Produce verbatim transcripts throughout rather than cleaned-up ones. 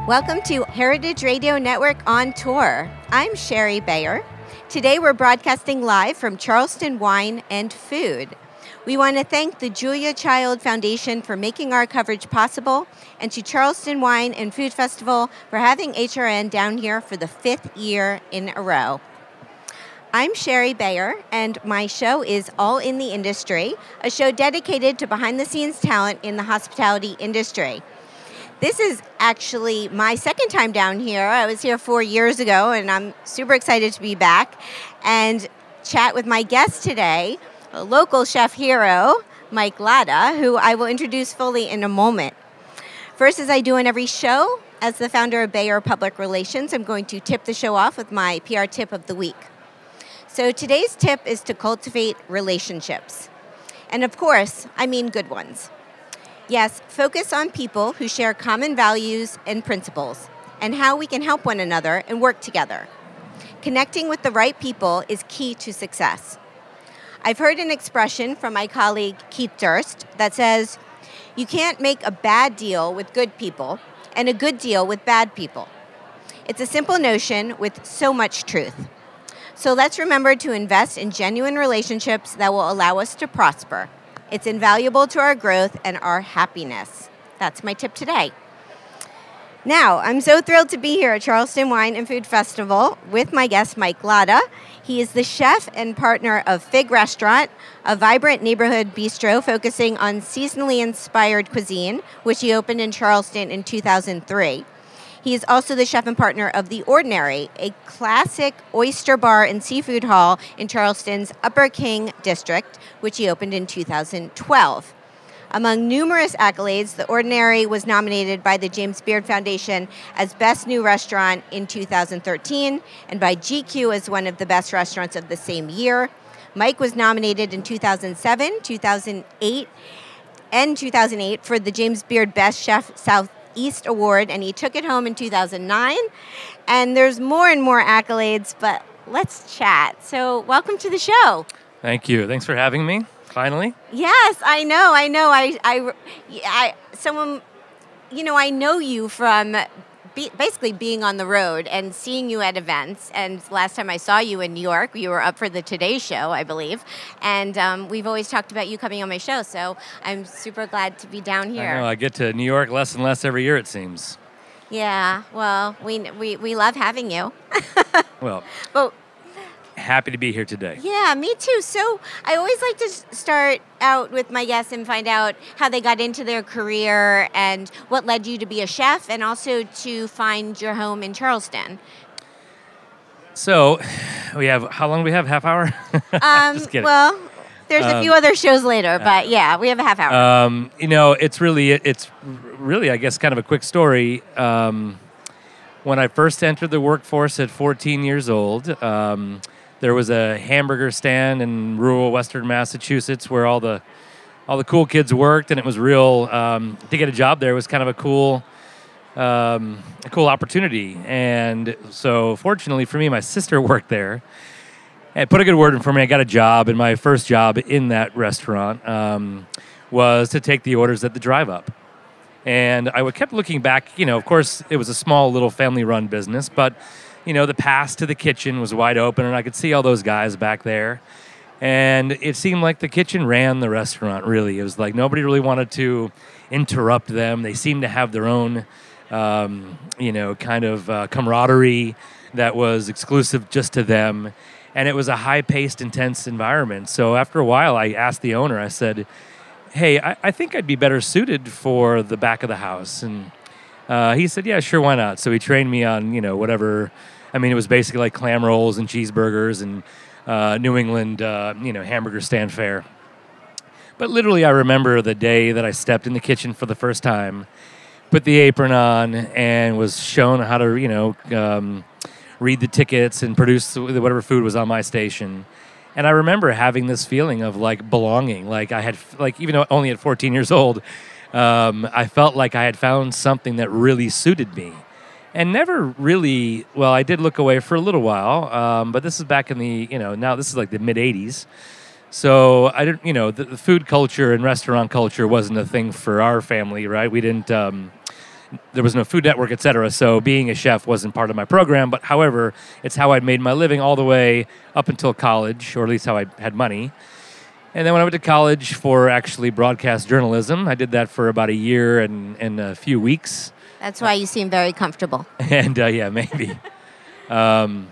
Welcome to Heritage Radio Network on Tour. I'm Sherry Bayer. Today we're broadcasting live from Charleston Wine and Food. We want to thank the Julia Child Foundation for making our coverage possible, and to Charleston Wine and Food Festival for having H R N down here for the fifth year in a row. I'm Sherry Bayer, and my show is All in the Industry, a show dedicated to behind-the-scenes talent in the hospitality industry. This is actually my second time down here. I was here four years ago, and I'm super excited to be back and chat with my guest today, a local chef hero, Mike Latta, who I will introduce fully in a moment. First, as I do in every show, as the founder of Bayer Public Relations, I'm going to tip the show off with my P R tip of the week. So today's tip is to cultivate relationships. And of course, I mean good ones. Yes, focus on people who share common values and principles, and how we can help one another and work together. Connecting with the right people is key to success. I've heard an expression from my colleague Keith Durst that says, you can't make a bad deal with good people and a good deal with bad people. It's a simple notion with so much truth. So let's remember to invest in genuine relationships that will allow us to prosper. It's invaluable to our growth and our happiness. That's my tip today. Now, I'm so thrilled to be here at Charleston Wine and Food Festival with my guest, Mike Latta. He is the chef and partner of Fig Restaurant, a vibrant neighborhood bistro focusing on seasonally inspired cuisine, which he opened in Charleston in two thousand three. He is also the chef and partner of The Ordinary, a classic oyster bar and seafood hall in Charleston's Upper King District, which he opened in two thousand twelve. Among numerous accolades, The Ordinary was nominated by the James Beard Foundation as Best New Restaurant in two thousand thirteen and by G Q as one of the best restaurants of the same year. Mike was nominated in two thousand seven, two thousand eight, and two thousand eight for the James Beard Best Chef South East Award, and he took it home in two thousand nine. And there's more and more accolades, but let's chat. So welcome to the show. Thank you. Thanks for having me, finally. Yes, I know, I know. I, I, I someone, you know, I know you from be, basically being on the road and seeing you at events. And last time I saw you in New York, you were up for the Today Show, I believe. And um, we've always talked about you coming on my show, so I'm super glad to be down here. I know, I get to New York less and less every year, it seems. Yeah, well, we we, we love having you. Well, but, happy to be here today. Yeah, me too. So I always like to start out with my guests and find out how they got into their career and what led you to be a chef and also to find your home in Charleston. So we have, how long do we have? Half hour? Um, Just kidding. Well, there's um, a few other shows later, but yeah, we have a half hour. Um, you know, it's really, it's really, I guess, kind of a quick story. Um, when I first entered the workforce at fourteen years old, um, there was a hamburger stand in rural Western Massachusetts where all the all the cool kids worked, and it was real. Um, to get a job there was kind of a cool, um, a cool opportunity. And so, fortunately for me, my sister worked there and put a good word in for me. I got a job, and my first job in that restaurant um, was to take the orders at the drive-up. And I kept looking back. You know, of course, it was a small little family-run business, but you know, the pass to the kitchen was wide open, and I could see all those guys back there. And it seemed like the kitchen ran the restaurant, really. It was like nobody really wanted to interrupt them. They seemed to have their own, um, you know, kind of uh, camaraderie that was exclusive just to them. And it was a high-paced, intense environment. So after a while, I asked the owner, I said, hey, I, I think I'd be better suited for the back of the house. And uh, he said, yeah, sure, why not? So he trained me on, you know, whatever. I mean, it was basically like clam rolls and cheeseburgers and uh, New England, uh, you know, hamburger stand fare. But literally, I remember the day that I stepped in the kitchen for the first time, put the apron on, and was shown how to, you know, um, read the tickets and produce whatever food was on my station. And I remember having this feeling of like belonging, like I had, like even though only at fourteen years old, um, I felt like I had found something that really suited me. And never really, well, I did look away for a little while, um, but this is back in the, you know, now this is like the mid-eighties. So I didn't, you know, the, the food culture and restaurant culture wasn't a thing for our family, right? We didn't, um, there was no Food Network, et cetera. So being a chef wasn't part of my program. But however, it's how I made my living all the way up until college, or at least how I had money. And then when I went to college for actually broadcast journalism, I did that for about a year and, and a few weeks. That's why you seem very comfortable. And uh, yeah, maybe. um,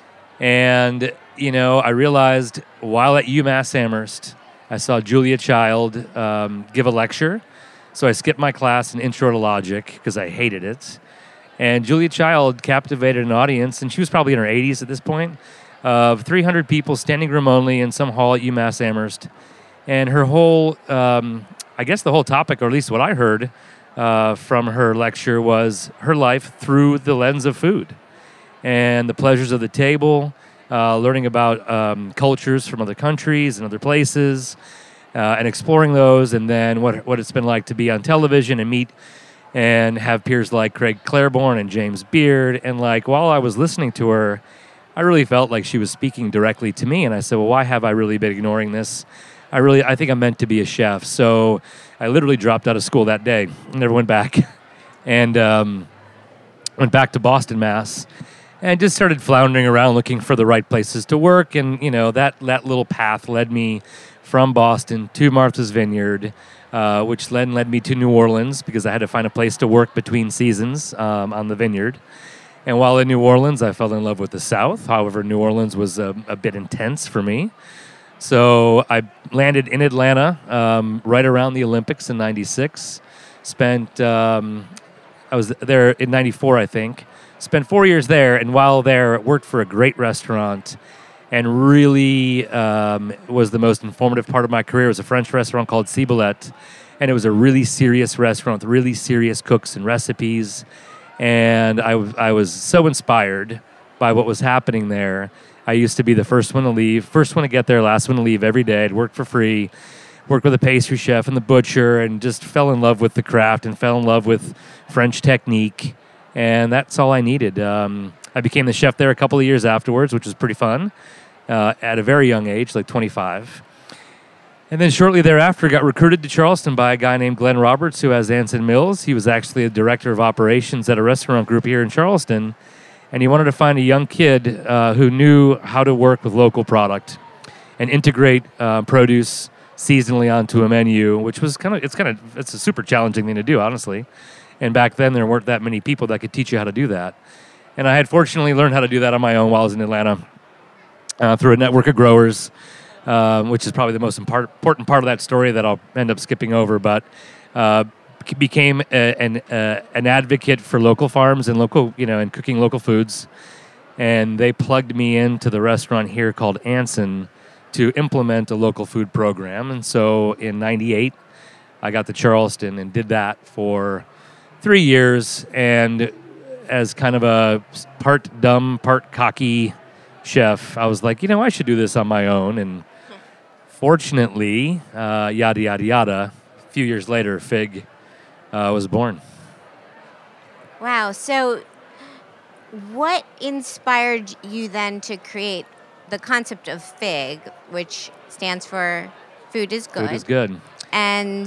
and, you know, I realized while at UMass Amherst, I saw Julia Child um, give a lecture. So I skipped my class in Intro to Logic because I hated it. And Julia Child captivated an audience, and she was probably in her eighties at this point, of three hundred people standing room only in some hall at UMass Amherst. And her whole, um, I guess the whole topic, or at least what I heard uh, from her lecture, was her life through the lens of food and the pleasures of the table, uh, learning about um, cultures from other countries and other places, Uh, and exploring those, and then what what it's been like to be on television and meet and have peers like Craig Claiborne and James Beard. And like while I was listening to her, I really felt like she was speaking directly to me. And I said, well, why have I really been ignoring this? I really, I think I'm meant to be a chef. So I literally dropped out of school that day, never went back, and um, went back to Boston, Mass, and just started floundering around looking for the right places to work. And you know that that little path led me from Boston to Martha's Vineyard, uh, which then led me to New Orleans because I had to find a place to work between seasons um, on the vineyard. And while in New Orleans, I fell in love with the South. However, New Orleans was a, a bit intense for me. So I landed in Atlanta um, right around the Olympics in ninety-six. Spent, um, I was there in ninety-four, I think. Spent four years there, and while there, worked for a great restaurant. And really um, was the most informative part of my career. It was a French restaurant called Ciboulette, and it was a really serious restaurant with really serious cooks and recipes. And I, w- I was so inspired by what was happening there. I used to be the first one to leave, first one to get there, last one to leave every day. I'd work for free, worked with the pastry chef and the butcher, and just fell in love with the craft and fell in love with French technique. And that's all I needed. Um, I became the chef there a couple of years afterwards, which was pretty fun. Uh, at a very young age, like twenty-five. And then shortly thereafter, got recruited to Charleston by a guy named Glenn Roberts, who has Anson Mills. He was actually a director of operations at a restaurant group here in Charleston. And he wanted to find a young kid uh, who knew how to work with local product and integrate uh, produce seasonally onto a menu, which was kind of, it's kind of, it's a super challenging thing to do, honestly. And back then, there weren't that many people that could teach you how to do that. And I had fortunately learned how to do that on my own while I was in Atlanta. Uh, through a network of growers, um, which is probably the most impart- important part of that story that I'll end up skipping over, but uh, became a, an uh, an advocate for local farms and local, you know, and cooking local foods. And they plugged me into the restaurant here called Anson to implement a local food program. And so in ninety-eight, I got to Charleston and did that for three years. And as kind of a part dumb, part cocky chef, I was like, you know, I should do this on my own. And fortunately, uh, yada, yada, yada, a few years later, Fig uh, was born. Wow. So what inspired you then to create the concept of Fig, which stands for Food is Good? Food is Good. And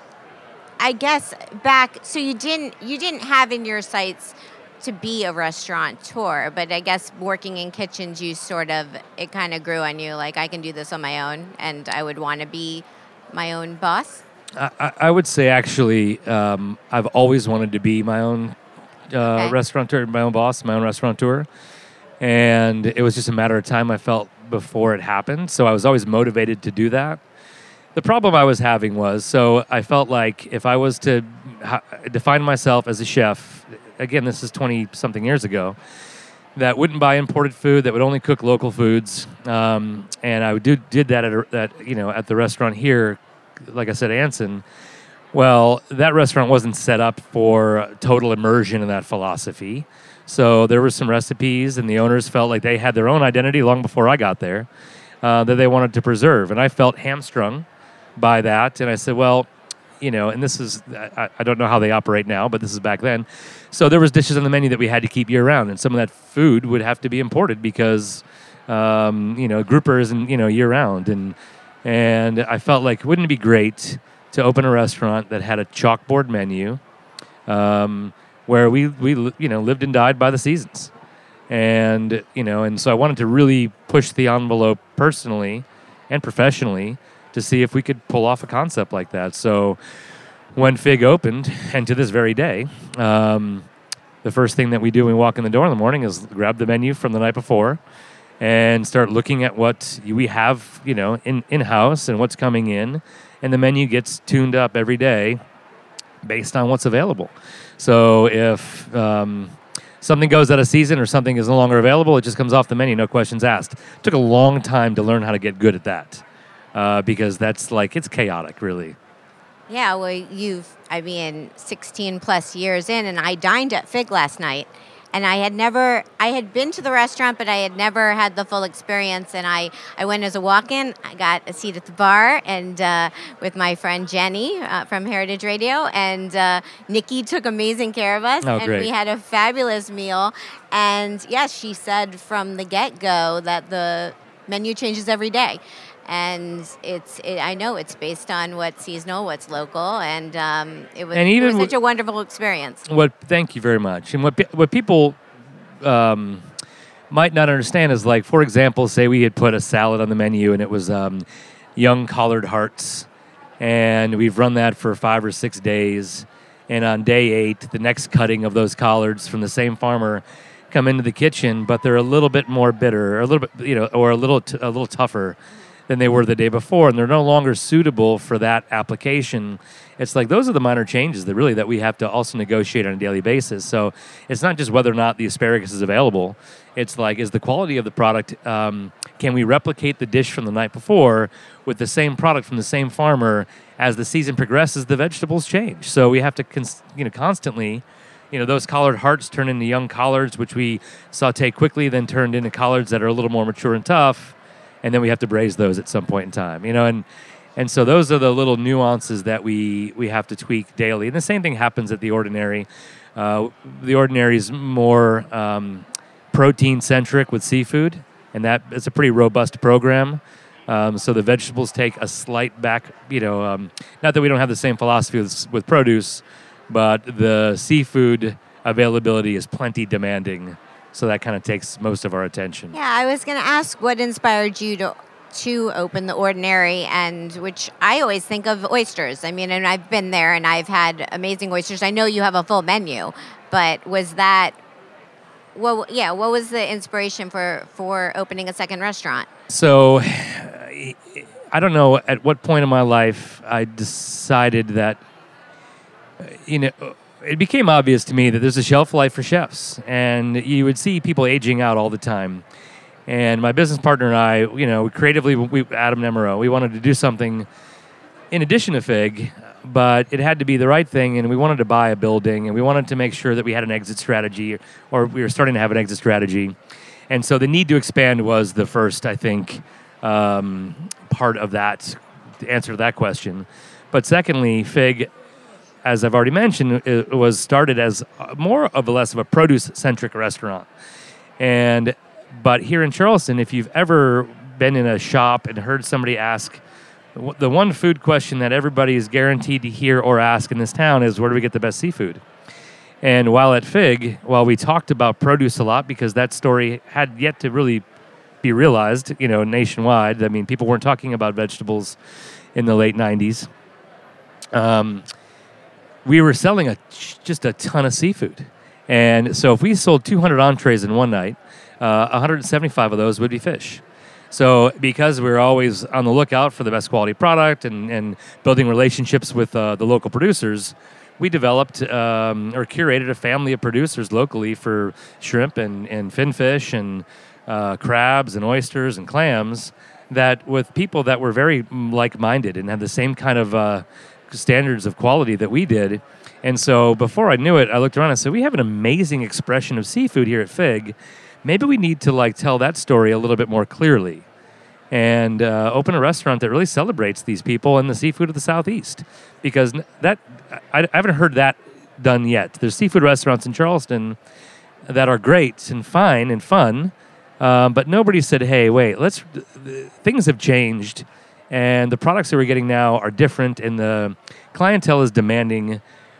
I guess back, so you didn't you didn't have in your sights to be a restaurateur, but I guess working in kitchens, you sort of, it kind of grew on you, like, I can do this on my own, and I would want to be my own boss? I, I would say, actually, um, I've always wanted to be my own uh, okay. restaurateur, my own boss, my own restaurateur, and it was just a matter of time, I felt, before it happened, so I was always motivated to do that. The problem I was having was, so I felt like if I was to ha- define myself as a chef, again, this is twenty-something years ago, that wouldn't buy imported food, that would only cook local foods, um, and I would do, did that at, a, at you know at the restaurant here, like I said, Anson. Well, that restaurant wasn't set up for total immersion in that philosophy, so there were some recipes, and the owners felt like they had their own identity long before I got there uh, that they wanted to preserve, and I felt hamstrung by that, and I said, well, you know, and this is, I, I don't know how they operate now, but this is back then. So there was dishes on the menu that we had to keep year round, and some of that food would have to be imported because, um, you know, groupers and, you know, year round. And, and I felt like, wouldn't it be great to open a restaurant that had a chalkboard menu um, where we we you know lived and died by the seasons, and you know, and so I wanted to really push the envelope personally and professionally to see if we could pull off a concept like that. So when Fig opened, and to this very day, um, the first thing that we do when we walk in the door in the morning is grab the menu from the night before and start looking at what we have, you know, in, in-house and what's coming in. And the menu gets tuned up every day based on what's available. So if um, something goes out of season or something is no longer available, it just comes off the menu, no questions asked. It took a long time to learn how to get good at that uh, because that's like, it's chaotic, really. Yeah, well, you've, I mean, sixteen plus years in, and I dined at Fig last night, and I had never, I had been to the restaurant, but I had never had the full experience, and I, I went as a walk-in, I got a seat at the bar, and uh, with my friend Jenny uh, from Heritage Radio, and uh, Nikki took amazing care of us, oh, and great. we had a fabulous meal, and yes, she said from the get-go that the menu changes every day. And it's, it, I know it's based on what's seasonal, what's local, and um, it was, and even it was such a wonderful experience. What? Thank you very much. And what pe- what people um, might not understand is, like, for example, say we had put a salad on the menu and it was um, young collared hearts, and we've run that for five or six days, and on day eight, the next cutting of those collards from the same farmer come into the kitchen, but they're a little bit more bitter, or a little bit, you know, or a little t- a little tougher than they were the day before, and they're no longer suitable for that application. It's like those are the minor changes that really that we have to also negotiate on a daily basis. So it's not just whether or not the asparagus is available. It's like, is the quality of the product, um, can we replicate the dish from the night before with the same product from the same farmer? As the season progresses, the vegetables change. So we have to cons- you know, constantly, you know, those collared hearts turn into young collards, which we saute quickly, then turned into collards that are a little more mature and tough. And then we have to braise those at some point in time, you know, and and so those are the little nuances that we, we have to tweak daily. And the same thing happens at The Ordinary. Uh, the Ordinary is more um, protein-centric with seafood, and that is a pretty robust program. Um, so the vegetables take a slight back, you know, um, not that we don't have the same philosophy with, with produce, but the seafood availability is plenty demanding. So that kind of takes most of our attention. Yeah, I was going to ask what inspired you to to open The Ordinary, and which I always think of oysters. I mean, and I've been there and I've had amazing oysters. I know you have a full menu, but was that, well, yeah, what was the inspiration for, for opening a second restaurant? So I don't know at what point in my life I decided that, you know, it became obvious to me that there's a shelf life for chefs, and you would see people aging out all the time. And my business partner and I, you know, creatively, we, Adam Nemero, we wanted to do something in addition to Fig, but it had to be the right thing, and we wanted to buy a building, and we wanted to make sure that we had an exit strategy, or we were starting to have an exit strategy. And so the need to expand was the first, I think, um, part of that, the answer to that question. But secondly, Fig, as I've already mentioned, it was started as more of a less of a produce-centric restaurant. And but here in Charleston, if you've ever been in a shop and heard somebody ask, the one food question that everybody is guaranteed to hear or ask in this town is, where do we get the best seafood? And while at Fig, while we talked about produce a lot, because that story had yet to really be realized, you know, nationwide. I mean, people weren't talking about vegetables in the late nineties. Um, we were selling a just a ton of seafood. And so if we sold two hundred entrees in one night, uh, one hundred seventy-five of those would be fish. So because we were always on the lookout for the best quality product and, and building relationships with uh, the local producers, we developed um, or curated a family of producers locally for shrimp and, and finfish and uh, crabs and oysters and clams, that with people that were very like-minded and had the same kind of uh, standards of quality that we did. And so before I knew it, I looked around and said, we have an amazing expression of seafood here at Fig. Maybe we need to like tell that story a little bit more clearly and uh, open a restaurant that really celebrates these people and the seafood of the Southeast. Because that I, I haven't heard that done yet. There's seafood restaurants in Charleston that are great and fine and fun, um, but nobody said, hey, wait, let's. Things have changed, and the products that we're getting now are different, and the clientele is demanding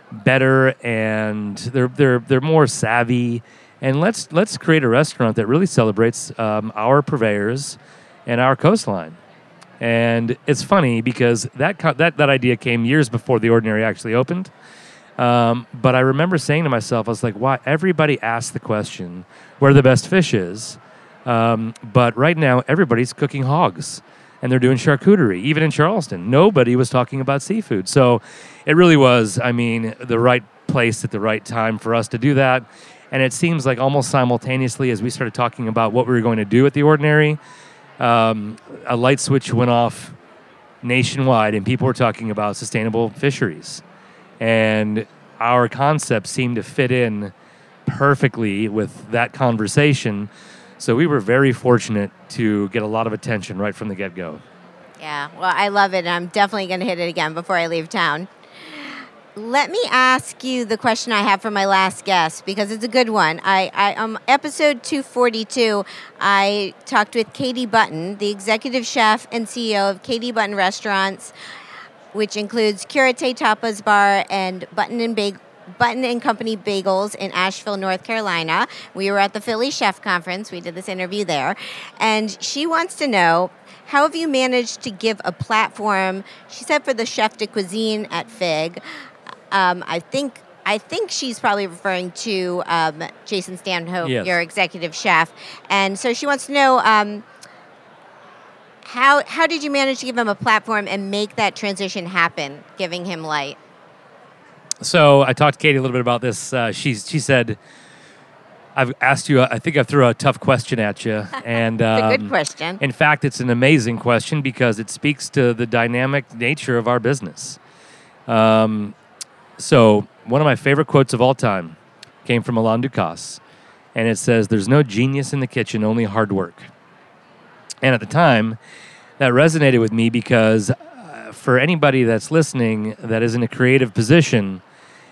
better, and they're they're they're more savvy. And let's let's create a restaurant that really celebrates um, our purveyors and our coastline. And it's funny because that co- that that idea came years before The Ordinary actually opened. Um, but I remember saying to myself, I was like, "Why?" Everybody asks the question, "Where the best fish is?" Um, but right now, everybody's cooking hogs, and they're doing charcuterie. Even in Charleston, nobody was talking about seafood. So it really was, I mean, the right place at the right time for us to do that. And it seems like almost simultaneously as we started talking about what we were going to do at The Ordinary, um, a light switch went off nationwide, and people were talking about sustainable fisheries. And our concept seemed to fit in perfectly with that conversation. So we were very fortunate to get a lot of attention right from the get-go. Yeah, well, I love it, and I'm definitely going to hit it again before I leave town. Let me ask you the question I have for my last guest, because it's a good one. I, I um, episode two forty-two, I talked with Katie Button, the executive chef and C E O of Katie Button Restaurants, which includes Curate Tapas Bar and Button and Bag- Button and Company Bagels in Asheville, North Carolina. We were at the Philly Chef Conference. We did this interview there. And she wants to know, how have you managed to give a platform, she said, for the chef de cuisine at Fig? Um, I think I think she's probably referring to um, Jason Stanhope, yes. your executive chef. And so she wants to know, um, how how did you manage to give him a platform and make that transition happen, giving him light? So I talked to Katie a little bit about this. Uh, she she said, "I've asked you. I think I threw a tough question at you, and um, it's a good question. In fact, it's an amazing question because it speaks to the dynamic nature of our business." Um, so one of my favorite quotes of all time came from Alain Ducasse, and it says, "There's no genius in the kitchen, only hard work." And at the time, that resonated with me because uh, for anybody that's listening that is in a creative position,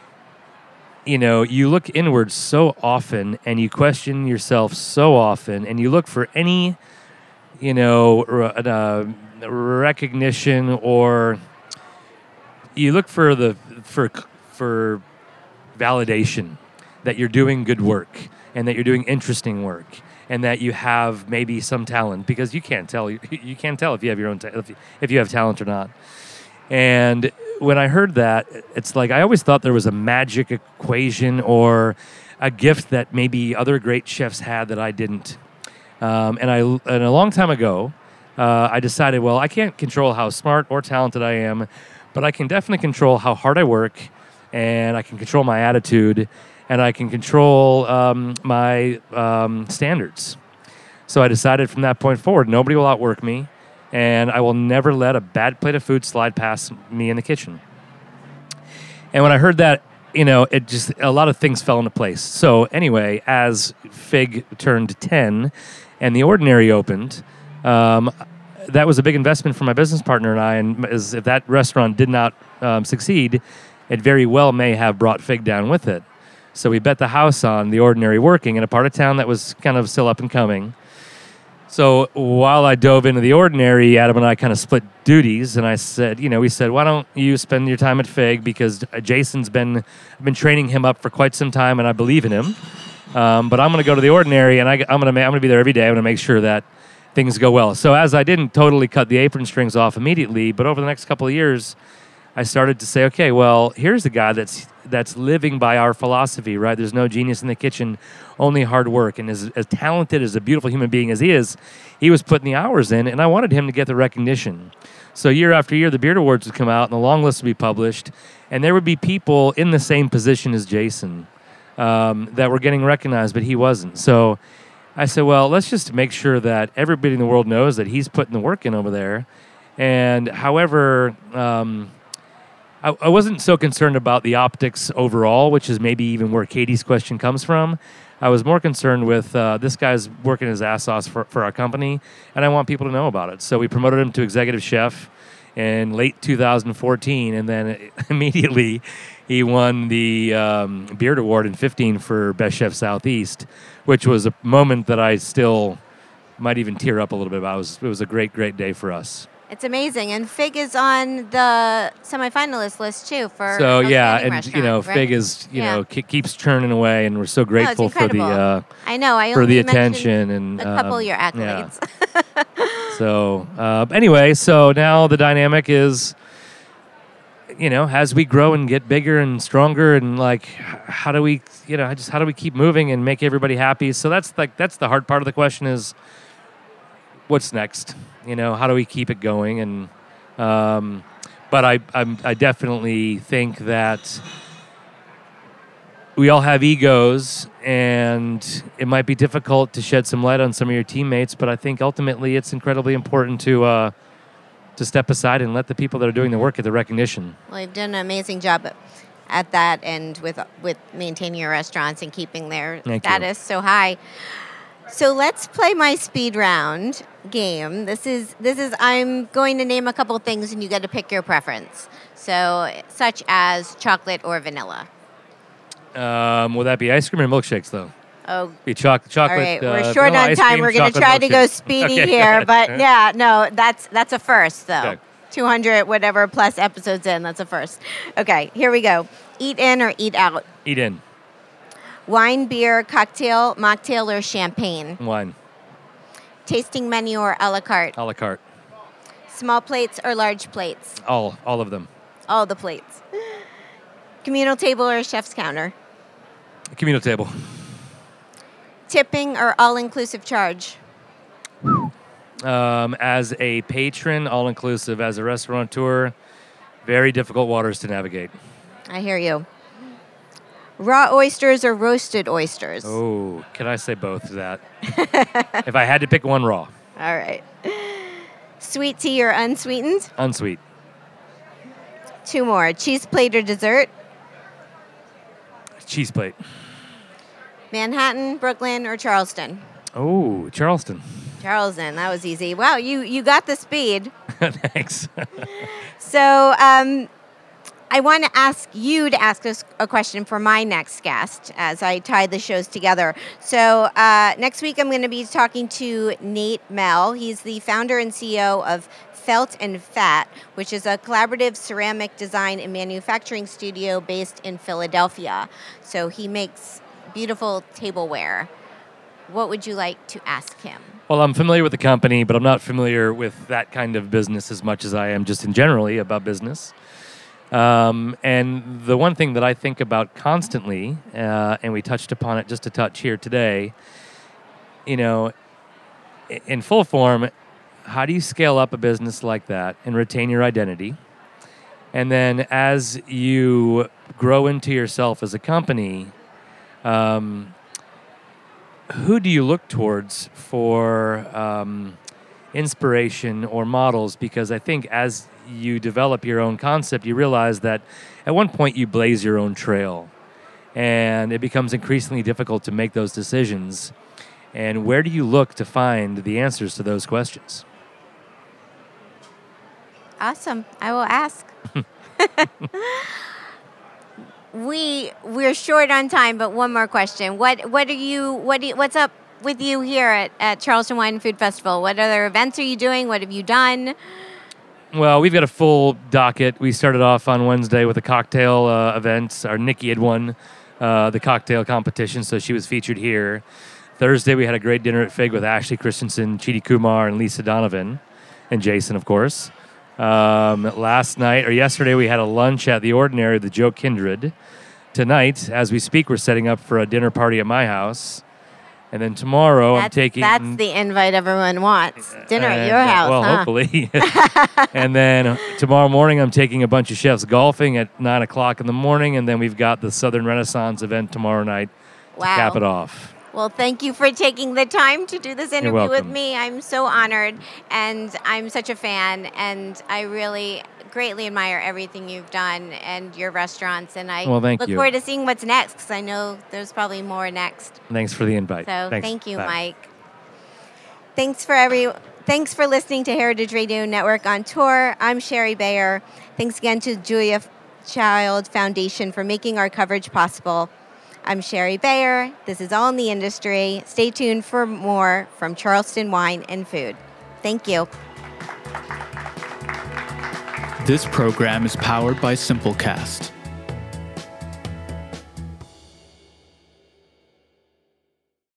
you know, you look inward so often and you question yourself so often, and you look for any, you know, uh, recognition, or you look for the for for validation that you're doing good work and that you're doing interesting work and that you have maybe some talent, because you can't tell you, you can't tell if you have your own ta- if, you, if you have talent or not. And when I heard that, it's like I always thought there was a magic equation or a gift that maybe other great chefs had that I didn't. Um, and I and a long time ago, uh, I decided, well, I can't control how smart or talented I am, but I can definitely control how hard I work, and I can control my attitude, and I can control um, my um, standards. So I decided from that point forward, nobody will outwork me, and I will never let a bad plate of food slide past me in the kitchen. And when I heard that, you know, it just, a lot of things fell into place. So anyway, as Fig turned ten and The Ordinary opened, um, that was a big investment for my business partner and I, and as if that restaurant did not um, succeed, it very well may have brought Fig down with it. So we bet the house on The Ordinary working in a part of town that was kind of still up and coming. So while I dove into The Ordinary, Adam and I kind of split duties, and I said, you know, we said, why don't you spend your time at Fig, because Jason's been, I've been training him up for quite some time, and I believe in him. Um, but I'm going to go to The Ordinary, and I, I'm going to I'm going to be there every day. I'm going to make sure that things go well. So as I didn't totally cut the apron strings off immediately, but over the next couple of years, I started to say, okay, well, here's a guy that's that's living by our philosophy, right? There's no genius in the kitchen, only hard work. And as, as talented as a beautiful human being as he is, he was putting the hours in, and I wanted him to get the recognition. So year after year, the Beard Awards would come out, and the long list would be published, and there would be people in the same position as Jason um, that were getting recognized, but he wasn't. So I said, well, let's just make sure that everybody in the world knows that he's putting the work in over there. And however... Um, I, I wasn't so concerned about the optics overall, which is maybe even where Katie's question comes from. I was more concerned with uh, this guy's working his ass off for, for our company, and I want people to know about it. So we promoted him to executive chef in late two thousand fourteen, and then immediately he won the um, Beard Award in fifteen for Best Chef Southeast, which was a moment that I still might even tear up a little bit about. It was, it was a great, great day for us. It's amazing. And Fig is on the semifinalist list, too, for So, yeah, Outstanding and, you know, Restaurant, Fig right? is, you Yeah. know, ke- keeps churning away, and we're so No, it's grateful for the incredible. uh, I know. I for only the attention mentioned and a couple um, of your yeah. accolades. So, uh, anyway, so now the dynamic is, you know, as we grow and get bigger and stronger, and like, h- how do we, you know, just how do we keep moving and make everybody happy? So that's like that's the hard part of the question is, what's next? You know, how do we keep it going? And um, but I I'm, I definitely think that we all have egos, and it might be difficult to shed some light on some of your teammates. But I think ultimately it's incredibly important to uh, to step aside and let the people that are doing the work get the recognition. Well, you've done an amazing job at- at that, and with with maintaining your restaurants and keeping their Thank you. status so high. So let's play my speed round game. This is this is I'm going to name a couple things, and you got to pick your preference. So, such as chocolate or vanilla. Um, will that be ice cream or milkshakes though? Oh, Be choc- chocolate. all right. We're uh, short vanilla on ice time. cream, We're going to chocolate try to go milkshakes. speedy Okay. here, but yeah, no, that's that's a first though. Okay. two hundred whatever plus episodes in, that's a first. Okay, here we go. Eat in or eat out. Eat in. Wine, beer, cocktail, mocktail, or champagne. Wine. Tasting menu or a la carte. A la carte. Small plates or large plates. All, all of them. All the plates. Communal table or chef's counter. Communal table. Tipping or all-inclusive charge. Um, as a patron, all inclusive. As a restaurateur, very difficult waters to navigate. I hear you. Raw oysters or roasted oysters. Oh, can I say both of that? If I had to pick one, raw. All right. Sweet tea or unsweetened. Unsweet. Two more. Cheese plate or dessert. Cheese plate. Manhattan, Brooklyn, or Charleston. Oh, Charleston. Charleston. That was easy. Wow, you you got the speed. Thanks. So um, I want to ask you to ask us a question for my next guest as I tie the shows together. So uh, next week I'm going to be talking to Nate Mell. He's the founder and C E O of Felt and Fat, which is a collaborative ceramic design and manufacturing studio based in Philadelphia. So he makes beautiful tableware. What would you like to ask him? Well, I'm familiar with the company, but I'm not familiar with that kind of business as much as I am just in generally about business. Um, and the one thing that I think about constantly, uh, and we touched upon it just a touch here today, you know, i- in full form, how do you scale up a business like that and retain your identity? And then as you grow into yourself as a company, um, who do you look towards for um, inspiration or models? Because I think as you develop your own concept, you realize that at one point you blaze your own trail, and it becomes increasingly difficult to make those decisions. And where do you look to find the answers to those questions? Awesome. I will ask. we we're short on time, but one more question. What what are you what do you, what's up with you here at, at Charleston Wine and Food Festival? What other events are you doing? What have you done? Well, we've got a full docket. We started off on Wednesday with a cocktail uh, event. Our Nikki had won uh, the cocktail competition, so she was featured here. Thursday, we had a great dinner at Fig with Ashley Christensen, Chidi Kumar, and Lisa Donovan, and Jason, of course. Um, last night, or yesterday, we had a lunch at The Ordinary with Joe Kindred. Tonight, as we speak, we're setting up for a dinner party at my house. And then tomorrow, That's, I'm taking... that's the invite everyone wants. Dinner at Uh, your house, Well, huh? hopefully. And then tomorrow morning, I'm taking a bunch of chefs golfing at nine o'clock in the morning. And then we've got the Southern Renaissance event tomorrow night to Wow. cap it off. Well, thank you for taking the time to do this interview with welcome. me. I'm so honored, and I'm such a fan, and I really greatly admire everything you've done and your restaurants, and I Well, thank look you. forward to seeing what's next, because I know there's probably more next. Thanks for the invite. So Thanks. thank you, Bye. Mike. Thanks for every. Thanks for listening to Heritage Radio Network on Tour. I'm Sherry Bayer. Thanks again to Julia Child Foundation for making our coverage possible. I'm Sherry Bayer. This is All in the Industry. Stay tuned for more from Charleston Wine and Food. Thank you. This program is powered by Simplecast.